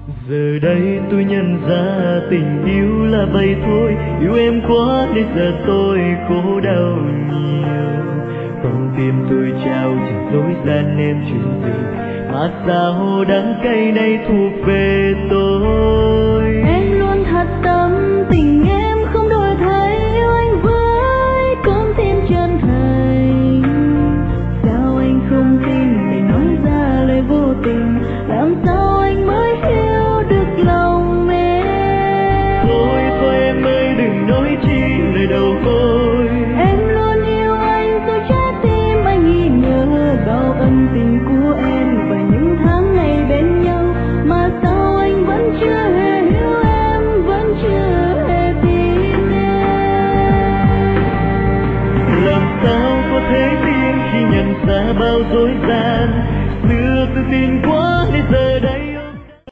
Giờ đây tôi nhận ra tình yêu là vậy thôi, yêu em quá nên giờ tôi khổ đau nhiều. Con tim tôi trao chẳng dối gian em chuyện gì, mà sao đắng cay này thuộc về tôi. Em luôn thật tâm, tình em không đổi thay, yêu anh với con tim chân thành. Sao anh không tin để nói ra lời vô tình, làm sao anh mới hiểu được lòng em. Thôi em ơi đừng nói chi lời đầu cô